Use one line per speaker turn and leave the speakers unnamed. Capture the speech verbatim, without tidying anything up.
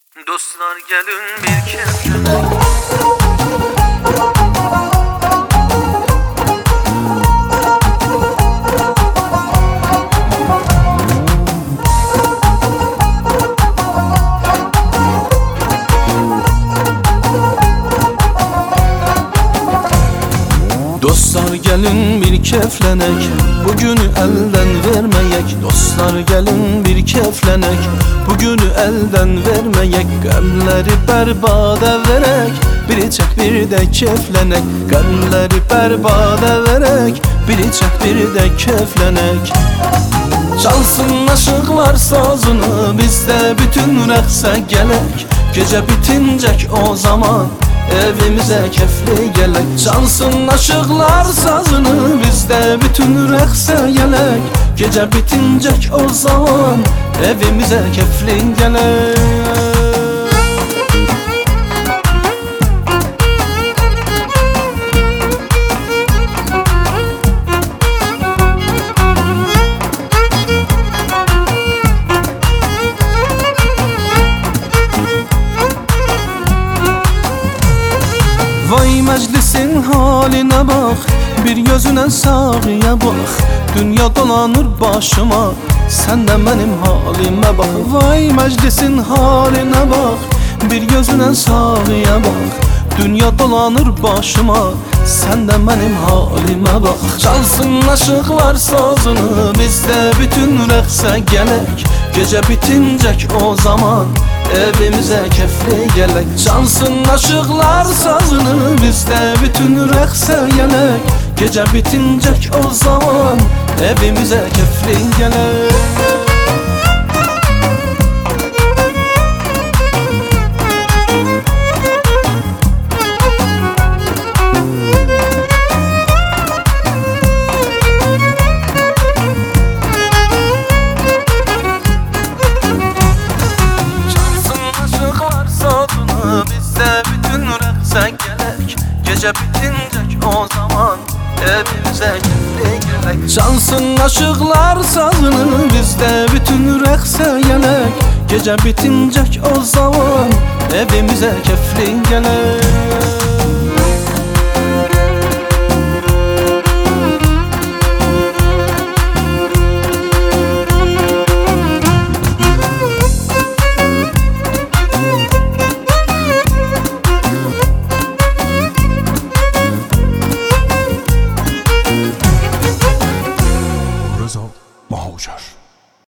Dostlar gelin bir kez.
Dostlar gelin bir keflenek, bugünü elden vermeyek. Dostlar gelin bir keflenek, bugünü elden vermeyek. Qəmləri bərbada verək, bir çək bir də keflenek. Qəmləri bərbada verək, bir çək bir də keflenek. Çalsın aşıqlar sazını, biz də bütün rəqsə gələk. Gecə bitincək o zaman evimize kefli gelek. Çalsın aşıqlar sazını, biz də bütün rəqsə gələk. Gecə bitincək o zaman evimize kefli gelek. Vay meclisin haline bak, bir gözüne sağıya bak. Dünya dolanır başıma, sen de benim halime bak. Vay meclisin haline bak, bir gözüne sağıya bak. Dünya dolanır başıma, sen de benim halime bak. Çalsın aşıqlar sazını, biz de bütün rəqsə gələk. Gecə bitincək o zaman evimize kefli gelek. Çalsın aşıqlar sazını, biz də bütün rəqsə gələk. Gecə bitincək o zaman evimize kefli gelek. Bizde bütün rəqsə gələk. Gecə bitincək o zaman evimize kefli gelek. Çalsın aşıqlar sazını, bizdə bütün rəqsə gələk. Gecə bitincək o zaman evimize kefli gelek.